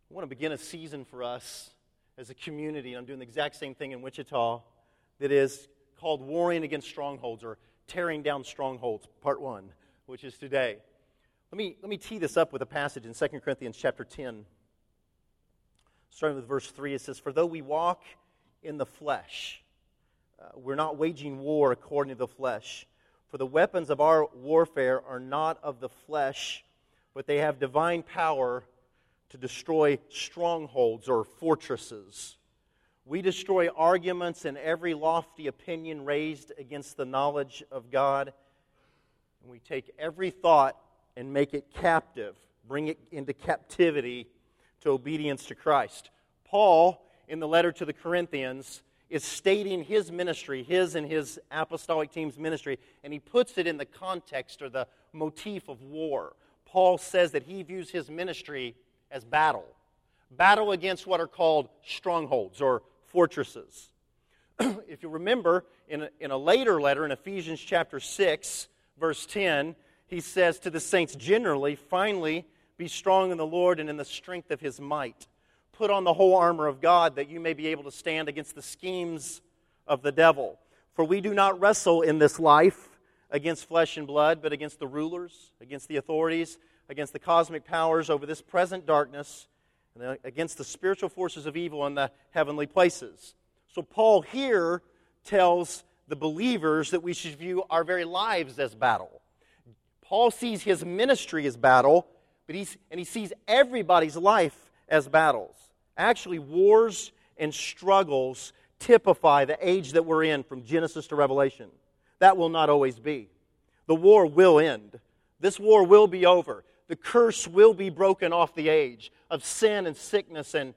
I want to begin a season for us as a community. I'm doing the exact same thing in Wichita that is called Warring Against Strongholds, or Tearing Down Strongholds, Part 1, which is today. Let me tee this up with a passage in 2 Corinthians chapter 10. Starting with verse 3, it says, "For though we walk in the flesh, we're not waging war according to the flesh. For the weapons of our warfare are not of the flesh, but they have divine power to destroy strongholds or fortresses. We destroy arguments and every lofty opinion raised against the knowledge of God. And we take every thought and make it captive, bring it into captivity to obedience to Christ." Paul, in the letter to the Corinthians, is stating his ministry, his and his apostolic team's ministry, and he puts it in the context or the motif of war. Paul says that he views his ministry as battle. Battle against what are called strongholds or fortresses. If you remember, in a later letter, in Ephesians chapter 6, verse 10, he says to the saints generally, "Finally, be strong in the Lord and in the strength of His might. Put on the whole armor of God, that you may be able to stand against the schemes of the devil. For we do not wrestle in this life against flesh and blood, but against the rulers, against the authorities, against the cosmic powers over this present darkness, and against the spiritual forces of evil in the heavenly places." So Paul here tells the believers that we should view our very lives as battle. Paul sees his ministry as battle, but he sees everybody's life as battles. Actually, wars and struggles typify the age that we're in from Genesis to Revelation. That will not always be. The war will end. This war will be over. The curse will be broken off the age of sin and sickness and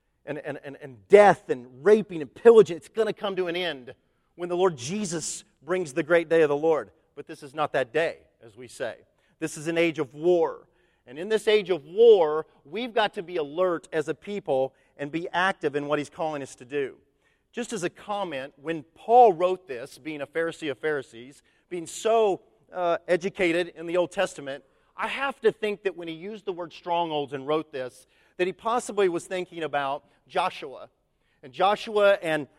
death and raping and pillaging. It's going to come to an end when the Lord Jesus brings the great day of the Lord. But this is not that day, as we say. This is an age of war. And in this age of war, we've got to be alert as a people and be active in what He's calling us to do. Just as a comment, when Paul wrote this, being a Pharisee of Pharisees, being so educated in the Old Testament, I have to think that when he used the word strongholds and wrote this, that he possibly was thinking about Joshua. And Joshua and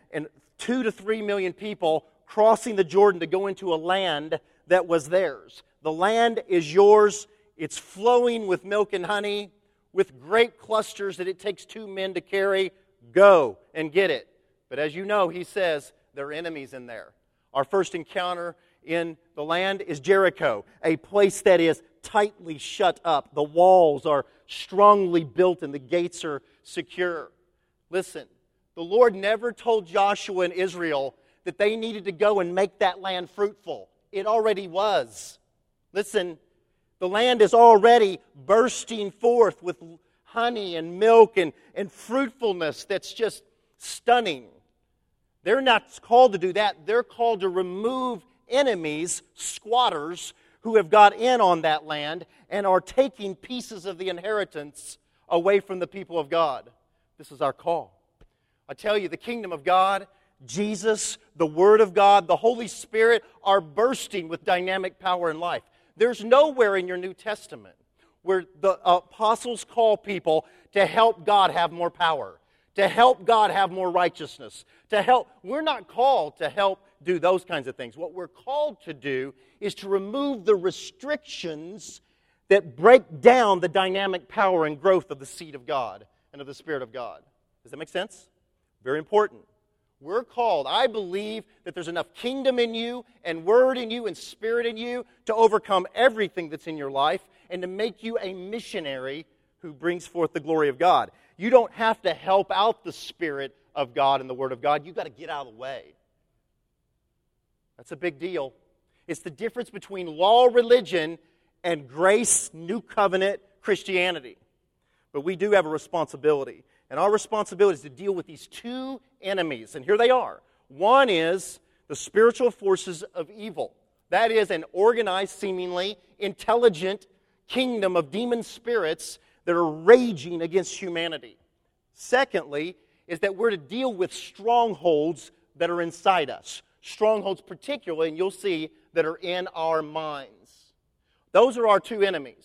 2 to 3 million people crossing the Jordan to go into a land that was theirs. The land is yours. It's flowing with milk and honey, with grape clusters that it takes 2 men to carry. Go and get it. But as you know, he says, there are enemies in there. Our first encounter in the land is Jericho, a place that is tightly shut up. The walls are strongly built and the gates are secure. Listen, the Lord never told Joshua and Israel that they needed to go and make that land fruitful. It already was. Listen, the land is already bursting forth with honey and milk and fruitfulness that's just stunning. They're not called to do that. They're called to remove enemies, squatters, who have got in on that land and are taking pieces of the inheritance away from the people of God. This is our call. I tell you, the kingdom of God, Jesus, the Word of God, the Holy Spirit are bursting with dynamic power in life. There's nowhere in your New Testament where the apostles call people to help God have more power, to help God have more righteousness, to help. We're not called to help do those kinds of things. What we're called to do is to remove the restrictions that break down the dynamic power and growth of the seed of God and of the Spirit of God. Does that make sense? Very important. We're called, I believe that there's enough kingdom in you and word in you and spirit in you to overcome everything that's in your life and to make you a missionary who brings forth the glory of God. You don't have to help out the Spirit of God and the Word of God. You've got to get out of the way. That's a big deal. It's the difference between law religion and grace, new covenant Christianity. But we do have a responsibility. And our responsibility is to deal with these 2 enemies. And here they are. One is the spiritual forces of evil. That is an organized, seemingly intelligent kingdom of demon spirits that are raging against humanity. Secondly, is that we're to deal with strongholds that are inside us. Strongholds particularly, and you'll see, that are in our minds. Those are our 2 enemies.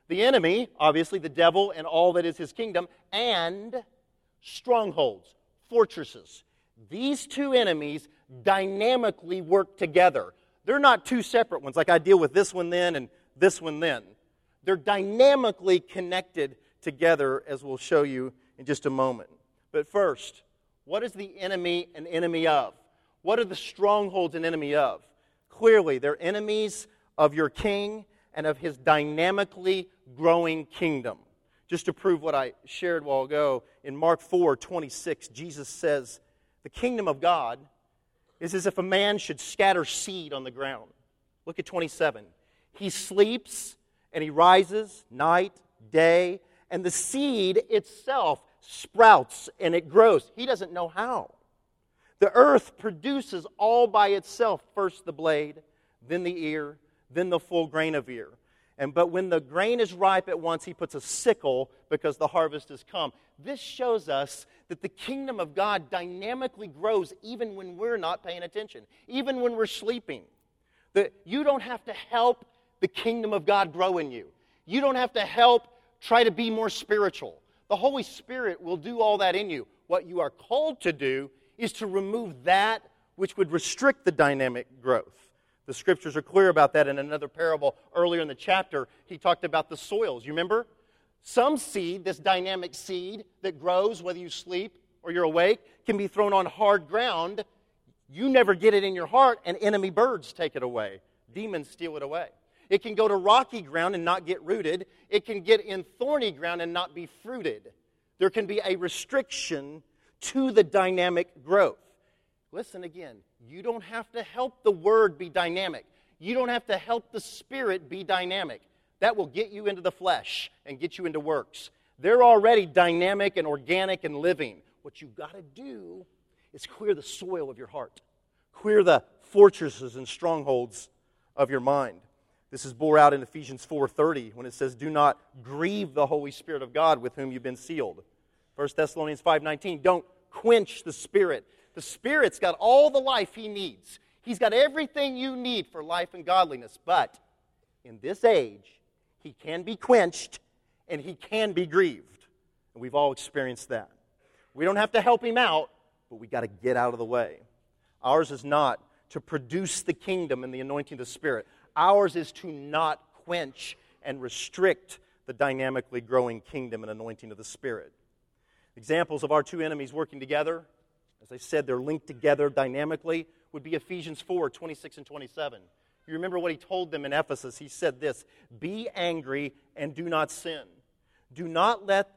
The enemy, obviously the devil and all that is his kingdom, and strongholds, fortresses. These two enemies dynamically work together. They're not two separate ones, like I deal with this one then and this one then. They're dynamically connected together, as we'll show you in just a moment. But first, what is the enemy an enemy of? What are the strongholds an enemy of? Clearly, they're enemies of your king and of his dynamically growing kingdom. Just to prove what I shared a while ago, in Mark 4:26, Jesus says, the kingdom of God is as if a man should scatter seed on the ground. Look at 27. He sleeps and he rises night, day, and the seed itself sprouts and it grows. He doesn't know how. The earth produces all by itself, first the blade, then the ear, then the full grain of ear. But when the grain is ripe at once, he puts a sickle because the harvest has come. This shows us that the kingdom of God dynamically grows even when we're not paying attention, even when we're sleeping. That you don't have to help the kingdom of God grow in you. You don't have to help try to be more spiritual. The Holy Spirit will do all that in you. What you are called to do is to remove that which would restrict the dynamic growth. The Scriptures are clear about that. In another parable earlier in the chapter, he talked about the soils. You remember? Some seed, this dynamic seed that grows whether you sleep or you're awake, can be thrown on hard ground. You never get it in your heart, and enemy birds take it away. Demons steal it away. It can go to rocky ground and not get rooted. It can get in thorny ground and not be fruited. There can be a restriction to the dynamic growth. Listen again, you don't have to help the Word be dynamic. You don't have to help the Spirit be dynamic. That will get you into the flesh and get you into works. They're already dynamic and organic and living. What you've got to do is clear the soil of your heart. Clear the fortresses and strongholds of your mind. This is bore out in Ephesians 4:30 when it says, do not grieve the Holy Spirit of God with whom you've been sealed. 1 Thessalonians 5:19, don't quench the Spirit. The Spirit's got all the life He needs. He's got everything you need for life and godliness. But in this age, He can be quenched and He can be grieved. And we've all experienced that. We don't have to help Him out, but we got to get out of the way. Ours is not to produce the kingdom and the anointing of the Spirit. Ours is to not quench and restrict the dynamically growing kingdom and anointing of the Spirit. Examples of our two enemies working together, as I said, they're linked together dynamically, would be Ephesians 4:26 and 27. You remember what he told them in Ephesus. He said this, be angry and do not sin. Do not let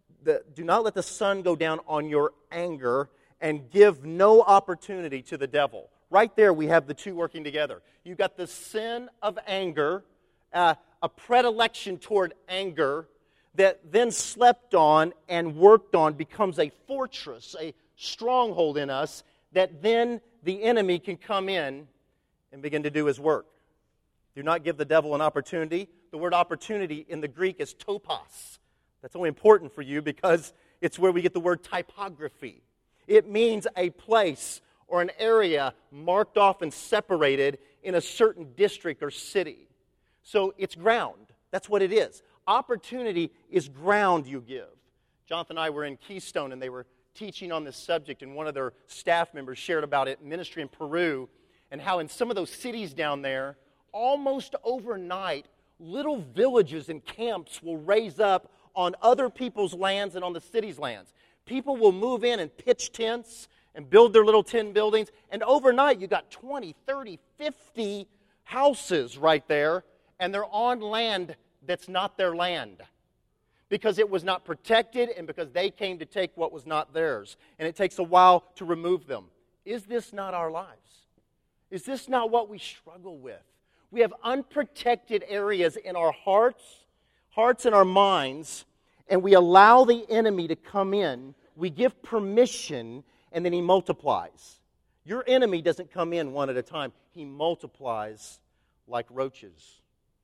the sun go down on your anger and give no opportunity to the devil. Right there we have the two working together. You've got the sin of anger, a predilection toward anger that then slept on and worked on becomes a fortress, a stronghold in us that then the enemy can come in and begin to do his work. Do not give the devil an opportunity. The word opportunity in the Greek is topos. That's only important for you because it's where we get the word typography. It means a place or an area marked off and separated in a certain district or city. So it's ground. That's what it is. Opportunity is ground you give. Jonathan and I were in Keystone and they were teaching on this subject, and one of their staff members shared about it, ministry in Peru, and how in some of those cities down there, almost overnight, little villages and camps will raise up on other people's lands and on the city's lands. People will move in and pitch tents and build their little tin buildings, and overnight you got 20, 30, 50 houses right there, and they're on land that's not their land because it was not protected and because they came to take what was not theirs. And it takes a while to remove them. Is this not our lives? Is this not what we struggle with? We have unprotected areas in our hearts and our minds, and we allow the enemy to come in. We give permission, and then he multiplies. Your enemy doesn't come in one at a time. He multiplies like roaches.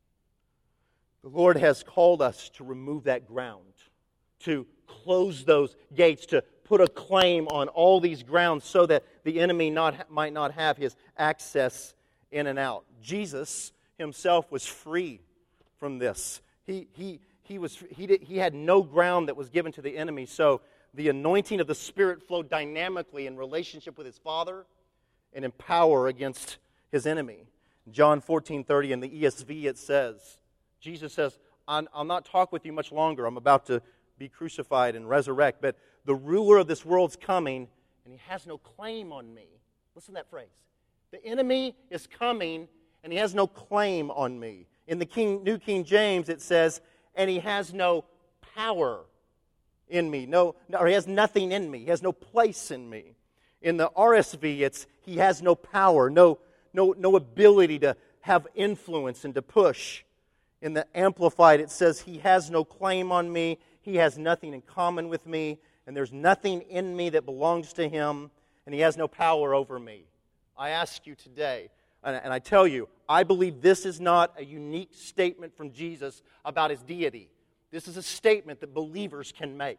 The Lord has called us to remove that ground, to close those gates, to put a claim on all these grounds so that the enemy might not have his access in and out. Jesus himself was free from this. He had no ground that was given to the enemy, so the anointing of the Spirit flowed dynamically in relationship with his Father and in power against his enemy. John 14:30 in the ESV it says, Jesus says, I'll not talk with you much longer. I'm about to be crucified and resurrect, but the ruler of this world's coming, and he has no claim on me. Listen to that phrase. The enemy is coming, and he has no claim on me. In the New King James, it says, and he has no power in me. Or he has nothing in me. He has no place in me. In the RSV, it's he has no power, no ability to have influence and to push. In the Amplified, it says he has no claim on me. He has nothing in common with me, and there's nothing in me that belongs to him, and he has no power over me. I ask you today, and I tell you, I believe this is not a unique statement from Jesus about his deity. This is a statement that believers can make.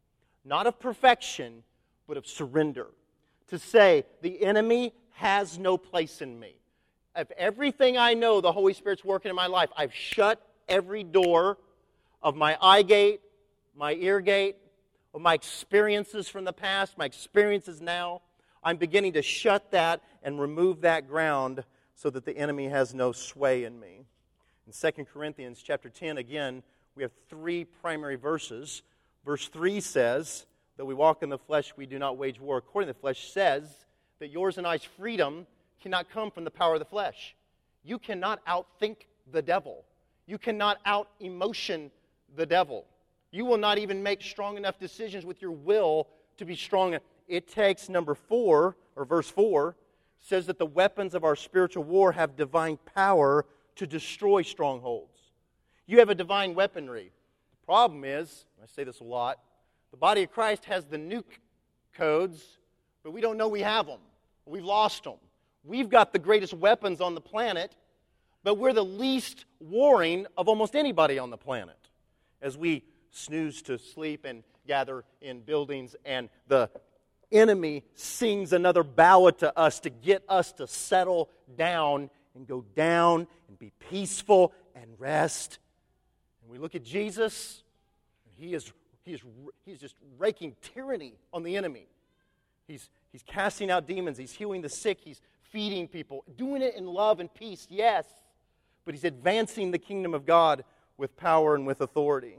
Not of perfection, but of surrender. To say, the enemy has no place in me. If everything I know the Holy Spirit's working in my life, I've shut every door of my eye gate, my ear gate, of my experiences from the past, my experiences now. I'm beginning to shut that and remove that ground so that the enemy has no sway in me. In 2 Corinthians chapter 10, again, we have three primary verses. Verse 3 says, that we walk in the flesh, we do not wage war according to the flesh, says that yours and I's freedom cannot come from the power of the flesh. You cannot outthink the devil. You cannot out-emotion the devil. You will not even make strong enough decisions with your will to be strong. It takes number 4, or verse 4, says that the weapons of our spiritual war have divine power to destroy strongholds. You have a divine weaponry. The problem is, I say this a lot, the body of Christ has the nuke codes, but we don't know we have them. We've lost them. We've got the greatest weapons on the planet, but we're the least warring of almost anybody on the planet. As we snooze to sleep and gather in buildings, and the enemy sings another ballad to us to get us to settle down and go down and be peaceful and rest. And we look at Jesus, and He's just raking tyranny on the enemy. He's casting out demons. He's healing the sick. He's feeding people. Doing it in love and peace, yes. But he's advancing the kingdom of God with power and with authority.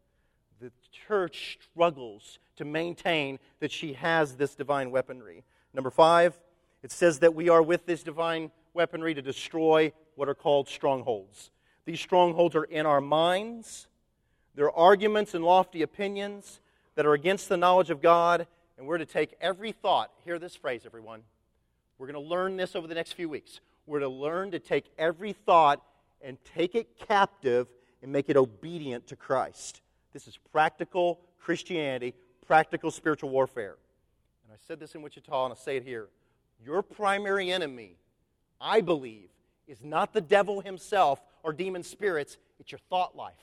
The church struggles to maintain that she has this divine weaponry. Number 5, it says that we are with this divine weaponry to destroy what are called strongholds. These strongholds are in our minds. They're arguments and lofty opinions that are against the knowledge of God, and we're to take every thought. Hear this phrase, everyone. We're going to learn this over the next few weeks. We're to learn to take every thought and take it captive and make it obedient to Christ. This is practical Christianity, practical spiritual warfare. And I said this in Wichita, and I'll say it here. Your primary enemy, I believe, is not the devil himself or demon spirits. It's your thought life.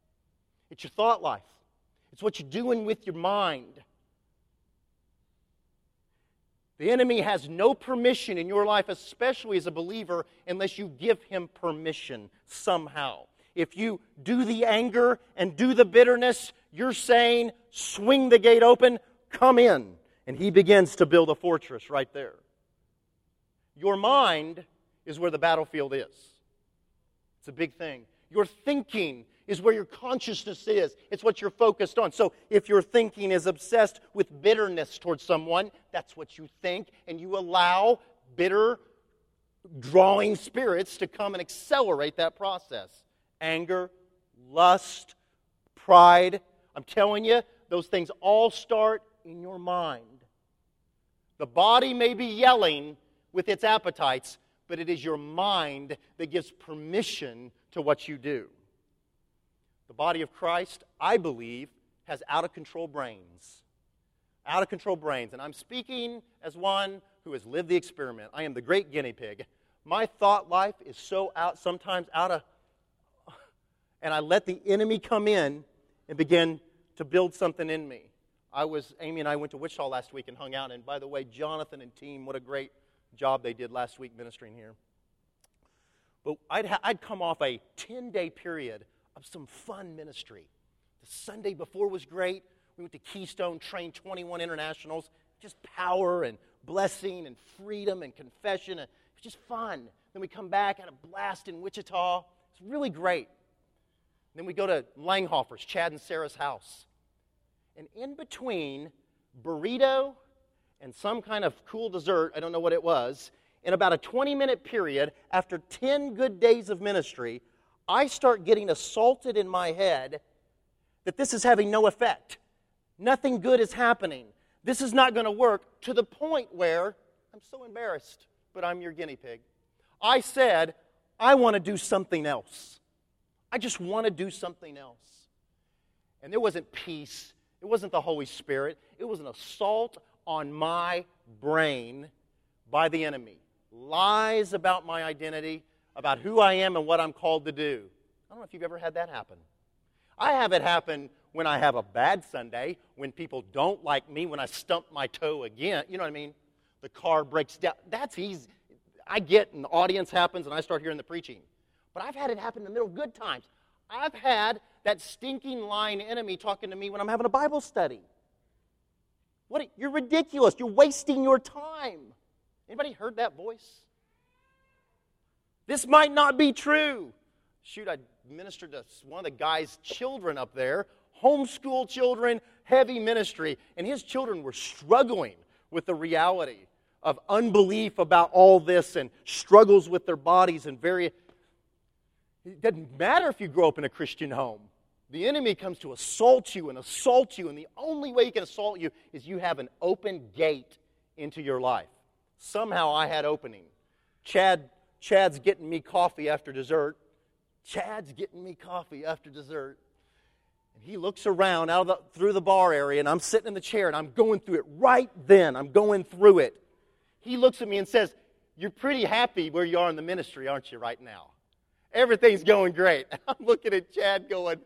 It's your thought life. It's what you're doing with your mind. The enemy has no permission in your life, especially as a believer, unless you give him permission somehow. If you do the anger and do the bitterness, you're saying, swing the gate open, come in. And he begins to build a fortress right there. Your mind is where the battlefield is. It's a big thing. Your thinking is where your consciousness is. It's what you're focused on. So if your thinking is obsessed with bitterness towards someone, that's what you think, and you allow bitter, drawing spirits to come and accelerate that process. Anger, lust, pride. I'm telling you, those things all start in your mind. The body may be yelling with its appetites, but it is your mind that gives permission to what you do. The body of Christ, I believe, has out-of-control brains. Out-of-control brains. And I'm speaking as one who has lived the experiment. I am the great guinea pig. My thought life is so sometimes out of... And I let the enemy come in and begin to build something in me. Amy and I went to Wichita last week and hung out. And by the way, Jonathan and team, what a great job they did last week ministering here. But I'd come off a 10-day period of some fun ministry. The Sunday before was great. We went to Keystone, trained 21 internationals. Just power and blessing and freedom and confession. It was just fun. Then we come back, had a blast in Wichita. It's really great. Then we go to Langhofer's, Chad and Sarah's house. And in between burrito and some kind of cool dessert, I don't know what it was, in about a 20-minute period, after 10 good days of ministry, I start getting assaulted in my head that this is having no effect. Nothing good is happening. This is not going to work, to the point where I'm so embarrassed, but I'm your guinea pig. I said, I want to do something else. I just want to do something else. And there wasn't peace. It wasn't the Holy Spirit. It was an assault on my brain by the enemy. Lies about my identity, about who I am and what I'm called to do. I don't know if you've ever had that happen. I have it happen when I have a bad Sunday, when people don't like me, when I stump my toe again. You know what I mean? The car breaks down. That's easy. I get, and the audience happens, and I start hearing the preaching. But I've had it happen in the middle of good times. I've had that stinking lying enemy talking to me when I'm having a Bible study. You're ridiculous. You're wasting your time. Anybody heard that voice? This might not be true. Shoot, I ministered to one of the guy's children up there, homeschool children, heavy ministry, and his children were struggling with the reality of unbelief about all this and struggles with their bodies and It doesn't matter if you grow up in a Christian home. The enemy comes to assault you, and the only way he can assault you is you have an open gate into your life. Somehow I had opening. Chad's getting me coffee after dessert. And he looks around through the bar area, and I'm sitting in the chair, and I'm going through it right then. I'm going through it. He looks at me and says, "You're pretty happy where you are in the ministry, aren't you, right now? Everything's going great." I'm looking at Chad going,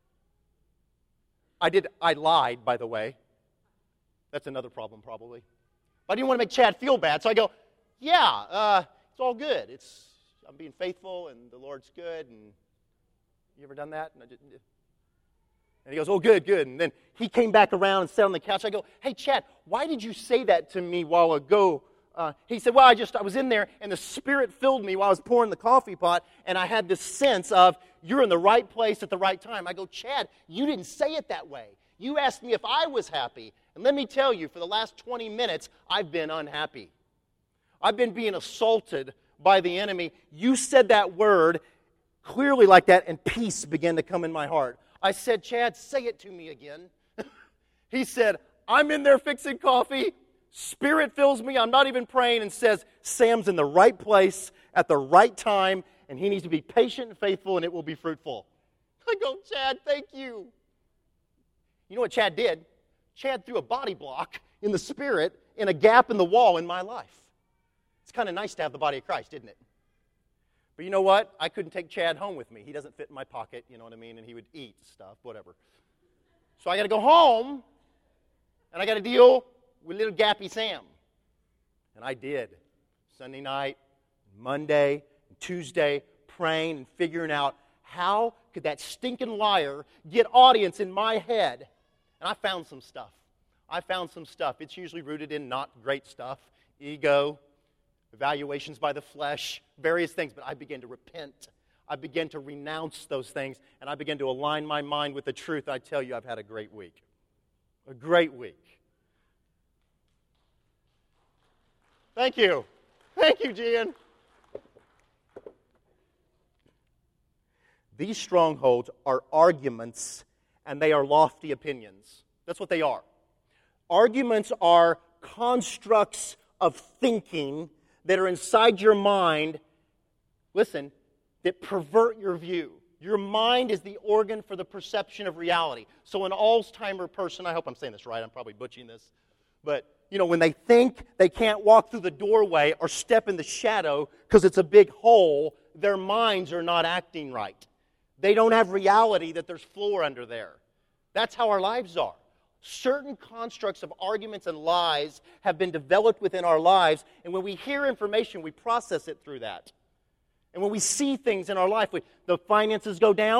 I lied, by the way. That's another problem, probably. But I didn't want to make Chad feel bad, so I go, "Yeah, it's all good. I'm being faithful, and the Lord's good." And you ever done that? And he goes, "Oh, good. And then he came back around and sat on the couch. I go, "Hey, Chad, why did you say that to me a while ago?" He said, "Well, I was in there, and the Spirit filled me while I was pouring the coffee pot, and I had this sense of, you're in the right place at the right time." I go, "Chad, you didn't say it that way. You asked me if I was happy. And let me tell you, for the last 20 minutes, I've been unhappy. I've been being assaulted by the enemy. You said that word clearly like that, and peace began to come in my heart." I said, "Chad, say it to me again." He said, "I'm in there fixing coffee. Spirit fills me. I'm not even praying," and says, "Sam's in the right place at the right time, and he needs to be patient and faithful, and it will be fruitful." I go, "Chad, thank you." You know what Chad did? Chad threw a body block in the Spirit in a gap in the wall in my life. It's kind of nice to have the body of Christ, isn't it? But you know what? I couldn't take Chad home with me. He doesn't fit in my pocket, you know what I mean? And he would eat stuff, whatever. So I got to go home, and I got to deal with little gappy Sam. And I did. Sunday night, Monday, and Tuesday, praying and figuring out how could that stinking liar get audience in my head. And I found some stuff. It's usually rooted in not great stuff. Ego, evaluations by the flesh, various things. But I began to repent. I began to renounce those things. And I began to align my mind with the truth. I tell you, I've had a great week. A great week. Thank you. Thank you, Jan. These strongholds are arguments, and they are lofty opinions. That's what they are. Arguments are constructs of thinking that are inside your mind, listen, that pervert your view. Your mind is the organ for the perception of reality. So an Alzheimer person, I hope I'm saying this right, I'm probably butchering this, but when they think they can't walk through the doorway or step in the shadow because it's a big hole, their minds are not acting right. They don't have reality that there's floor under there. That's how our lives are. Certain constructs of arguments and lies have been developed within our lives, and when we hear information, we process it through that. And when we see things in our life, the finances go down,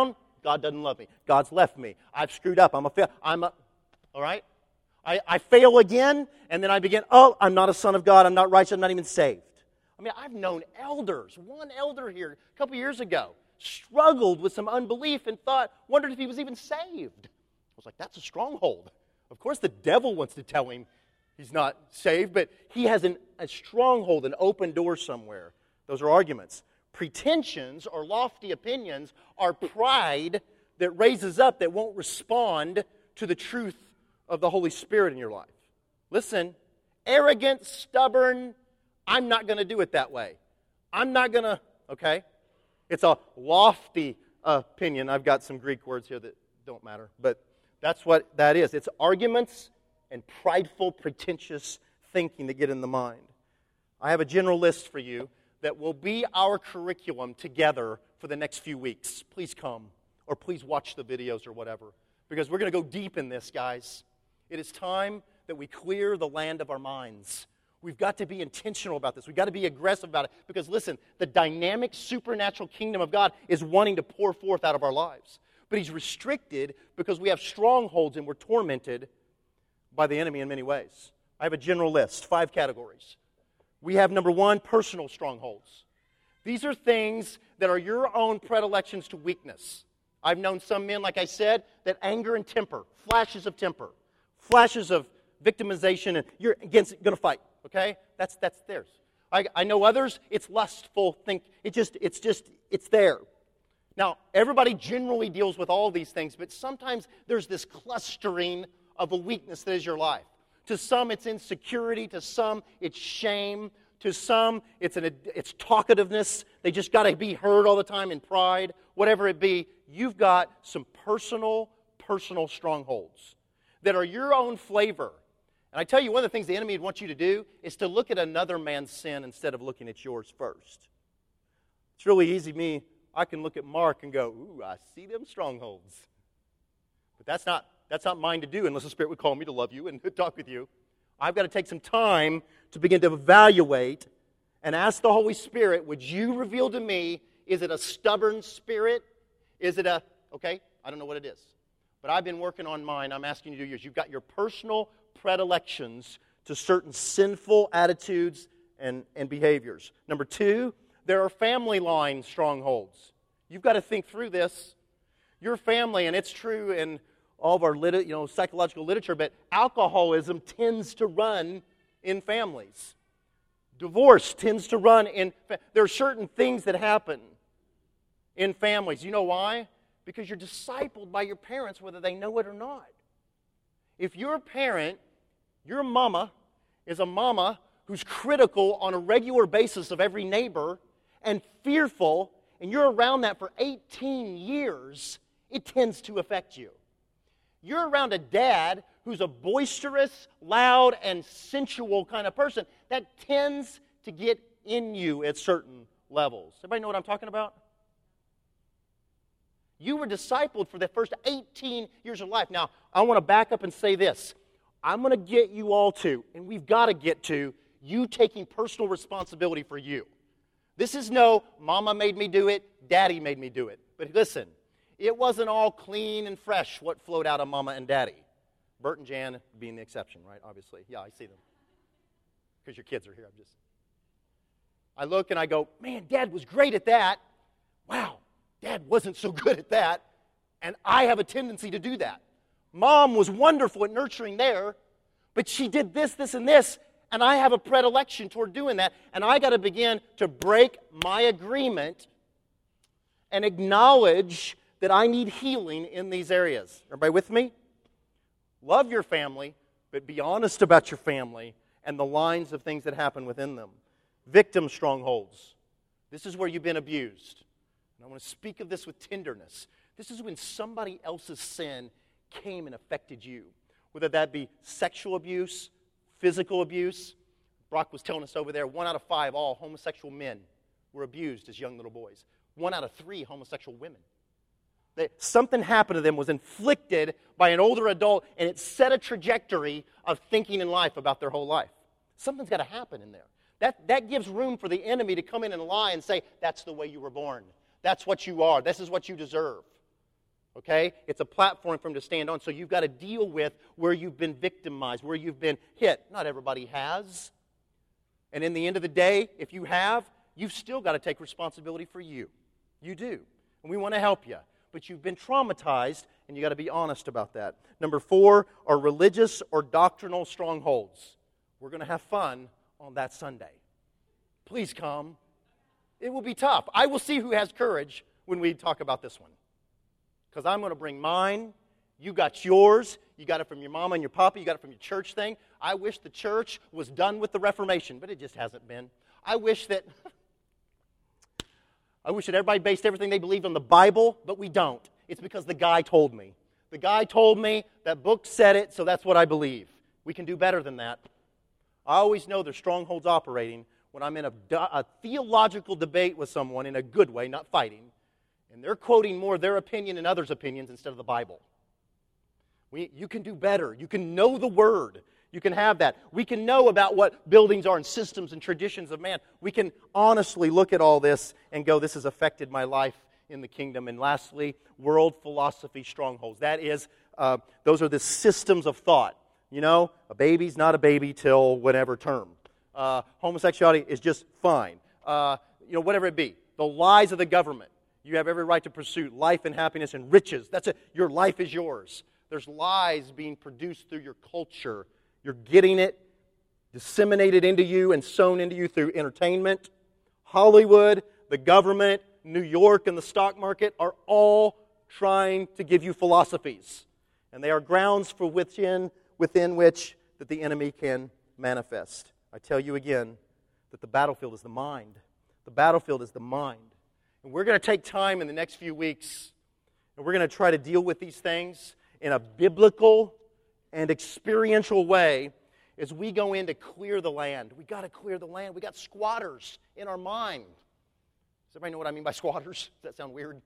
God doesn't love me. God's left me. I've screwed up. All right? I fail again, and then I begin, I'm not a son of God. I'm not righteous. I'm not even saved. I mean, I've known elders. One elder here a couple years ago struggled with some unbelief and wondered if he was even saved. I was like, that's a stronghold. Of course, the devil wants to tell him he's not saved, but he has a stronghold, an open door somewhere. Those are arguments. Pretensions or lofty opinions are pride that raises up that won't respond to the truth of the Holy Spirit in your life. Listen, arrogant, stubborn, I'm not going to do it that way. I'm not going to, okay? It's a lofty opinion. I've got some Greek words here that don't matter, but that's what that is. It's arguments and prideful, pretentious thinking that get in the mind. I have a general list for you that will be our curriculum together for the next few weeks. Please come, or please watch the videos or whatever, because we're going to go deep in this, guys. It is time that we clear the land of our minds. We've got to be intentional about this. We've got to be aggressive about it, because listen, the dynamic supernatural kingdom of God is wanting to pour forth out of our lives. But He's restricted because we have strongholds and we're tormented by the enemy in many ways. I have a general list, 5 categories. We have, number 1, personal strongholds. These are things that are your own predilections to weakness. I've known some men, like I said, that anger and temper, flashes of victimization, and you're going to fight, okay? That's theirs. I know others, it's lustful, it's there. Now, everybody generally deals with all these things, but sometimes there's this clustering of a weakness that is your life. To some, it's insecurity. To some, it's shame. To some, it's talkativeness. They just got to be heard all the time in pride. Whatever it be, you've got some personal strongholds that are your own flavor. And I tell you, one of the things the enemy wants you to do is to look at another man's sin instead of looking at yours first. It's really easy. I can look at Mark and go, ooh, I see them strongholds. But that's not mine to do unless the Spirit would call me to love you and talk with you. I've got to take some time to begin to evaluate and ask the Holy Spirit, would you reveal to me, is it a stubborn spirit? Is it okay, I don't know what it is. But I've been working on mine. I'm asking you to do yours. You've got your personal predilections to certain sinful attitudes and behaviors. Number 2, there are family line strongholds. You've got to think through this. Your family, and it's true in all of our psychological literature, but alcoholism tends to run in families. Divorce tends to run in. There are certain things that happen in families. You know why? Because you're discipled by your parents, whether they know it or not. If your parent, your mama, is a mama who's critical on a regular basis of every neighbor and fearful, and you're around that for 18 years, it tends to affect you. You're around a dad who's a boisterous, loud, and sensual kind of person, that tends to get in you at certain levels. Everybody know what I'm talking about? You were discipled for the first 18 years of life. Now, I want to back up and say this. I'm going to get you all to, and we've got to get to, you taking personal responsibility for you. This is no, mama made me do it, daddy made me do it. But listen, it wasn't all clean and fresh what flowed out of mama and daddy. Bert and Jan being the exception, right? Obviously. Yeah, I see them. Because your kids are here. I look and I go, man, Dad was great at that. Wow, Dad wasn't so good at that. And I have a tendency to do that. Mom was wonderful at nurturing there, but she did this, and this, and I have a predilection toward doing that. And I got to begin to break my agreement and acknowledge that I need healing in these areas. Everybody with me? Love your family, but be honest about your family and the lines of things that happen within them. Victim strongholds. This is where you've been abused. And I want to speak of this with tenderness. This is when somebody else's sin came and affected you. Whether that be sexual abuse, physical abuse. Brock was telling us over there, 1 out of 5 all homosexual men were abused as young little boys. 1 out of 3 homosexual women. Something happened to them, was inflicted by an older adult, and it set a trajectory of thinking in life about their whole life. Something's got to happen in there. That gives room for the enemy to come in and lie and say, that's the way you were born. That's what you are. This is what you deserve. Okay? It's a platform for them to stand on. So you've got to deal with where you've been victimized, where you've been hit. Not everybody has. And in the end of the day, if you have, you've still got to take responsibility for you. You do. And we want to help you. But you've been traumatized, and you've got to be honest about that. Number 4 are religious or doctrinal strongholds. We're going to have fun on that Sunday. Please come. It will be tough. I will see who has courage when we talk about this one. Because I'm going to bring mine. You got yours. You got it from your mama and your papa. You got it from your church thing. I wish the church was done with the Reformation, but it just hasn't been. I wish that everybody based everything they believed on the Bible, but we don't. It's because the guy told me. The guy told me, that book said it, so that's what I believe. We can do better than that. I always know there's strongholds operating when I'm in a theological debate with someone in a good way, not fighting, and they're quoting more their opinion and others' opinions instead of the Bible. You can do better. You can know the Word. You can have that. We can know about what buildings are and systems and traditions of man. We can honestly look at all this and go, this has affected my life in the kingdom. And lastly, world philosophy strongholds. That is, those are the systems of thought. You know, a baby's not a baby till whatever term. Homosexuality is just fine. Whatever it be. The lies of the government. You have every right to pursue life and happiness and riches. That's it. Your life is yours. There's lies being produced through your culture. You're getting it disseminated into you and sown into you through entertainment. Hollywood, the government, New York, and the stock market are all trying to give you philosophies. And they are grounds for within which that the enemy can manifest. I tell you again that the battlefield is the mind. The battlefield is the mind. And we're going to take time in the next few weeks, and we're going to try to deal with these things in a biblical and experiential way as we go in to clear the land. We got to clear the land. We got squatters in our mind. Does everybody know what I mean by squatters? Does that sound weird?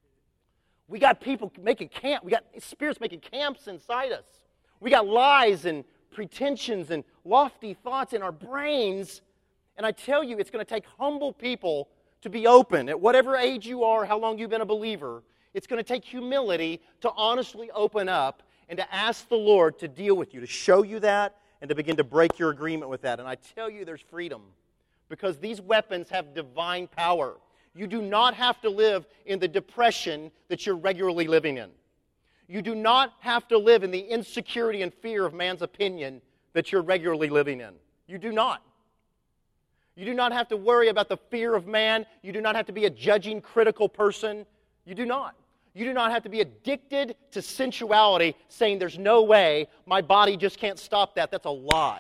We got people making camp. We got spirits making camps inside us. We got lies and pretensions and lofty thoughts in our brains. And I tell you, it's going to take humble people to be open. At whatever age you are, how long you've been a believer, it's going to take humility to honestly open up and to ask the Lord to deal with you, to show you that, and to begin to break your agreement with that. And I tell you, there's freedom, because these weapons have divine power. You do not have to live in the depression that you're regularly living in. You do not have to live in the insecurity and fear of man's opinion that you're regularly living in. You do not. You do not have to worry about the fear of man. You do not have to be a judging, critical person. You do not. You do not have to be addicted to sensuality, saying there's no way, my body just can't stop that. That's a lie.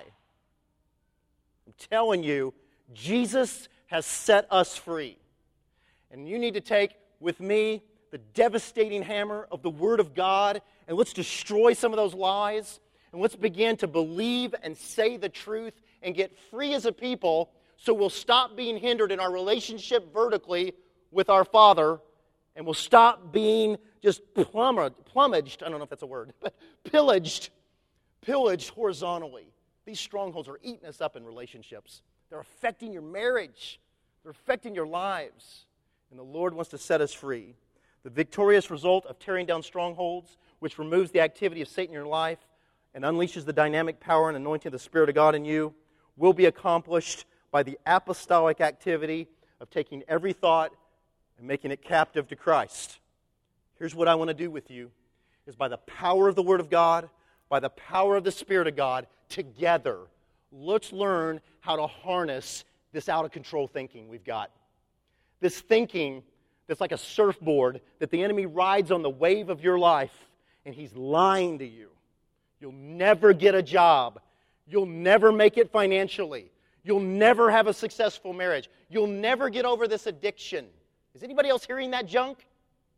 I'm telling you, Jesus has set us free. And you need to take with me the devastating hammer of the Word of God, and let's destroy some of those lies, and let's begin to believe and say the truth and get free as a people, so we'll stop being hindered in our relationship vertically with our Father, and we'll stop being just plumaged, I don't know if that's a word, but pillaged horizontally. These strongholds are eating us up in relationships. They're affecting your marriage. They're affecting your lives. And the Lord wants to set us free. The victorious result of tearing down strongholds, which removes the activity of Satan in your life and unleashes the dynamic power and anointing of the Spirit of God in you, will be accomplished by the apostolic activity of taking every thought and making it captive to Christ. Here's what I want to do with you, is by the power of the Word of God, by the power of the Spirit of God, together, let's learn how to harness this out-of-control thinking we've got. This thinking that's like a surfboard that the enemy rides on the wave of your life, and he's lying to you. You'll never get a job. You'll never make it financially. You'll never have a successful marriage. You'll never get over this addiction. Is anybody else hearing that junk?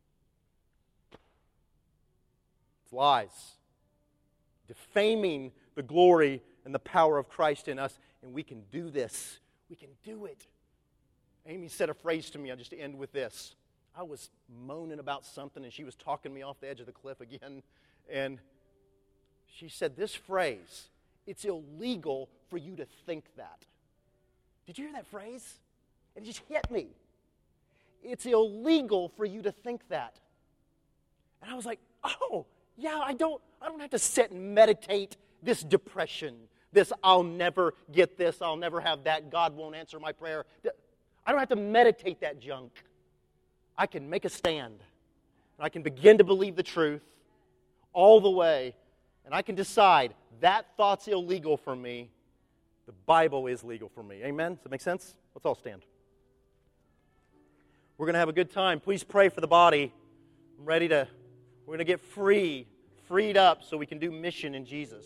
It's lies. Defaming the glory and the power of Christ in us. And we can do this. We can do it. Amy said a phrase to me. I'll just end with this. I was moaning about something, and she was talking me off the edge of the cliff again. And she said this phrase, it's illegal for you to think that. Did you hear that phrase? It just hit me. It's illegal for you to think that. And I was like, oh, yeah, I don't have to sit and meditate this depression, this I'll never get this, I'll never have that, God won't answer my prayer. I don't have to meditate that junk. I can make a stand. And I can begin to believe the truth all the way. And I can decide that thought's illegal for me. The Bible is legal for me. Amen? Does that make sense? Let's all stand. We're going to have a good time. Please pray for the body. We're going to get freed up so we can do mission in Jesus.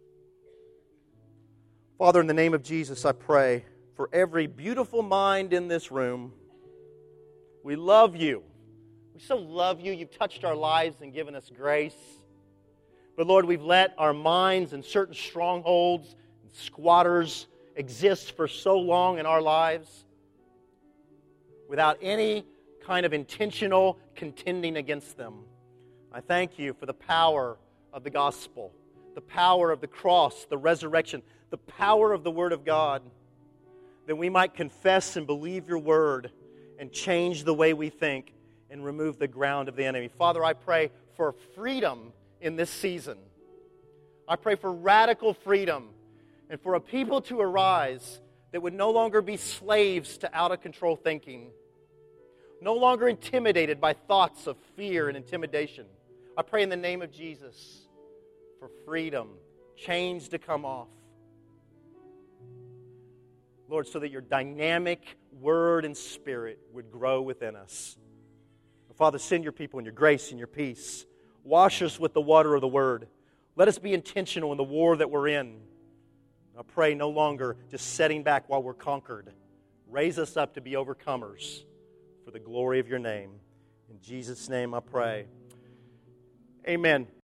Father, in the name of Jesus, I pray for every beautiful mind in this room. We love you. We so love you. You've touched our lives and given us grace. But Lord, we've let our minds and certain strongholds and squatters exist for so long in our lives without any kind of intentional contending against them. I thank you for the power of the gospel, the power of the cross, the resurrection, the power of the Word of God, that we might confess and believe your Word and change the way we think and remove the ground of the enemy. Father, I pray for freedom in this season. I pray for radical freedom and for a people to arise that would no longer be slaves to out-of-control thinking, no longer intimidated by thoughts of fear and intimidation. I pray in the name of Jesus for freedom, chains to come off. Lord, so that your dynamic Word and Spirit would grow within us. Father, send your people in your grace and your peace. Wash us with the water of the Word. Let us be intentional in the war that we're in. I pray no longer just setting back while we're conquered. Raise us up to be overcomers for the glory of your name. In Jesus' name I pray. Amen.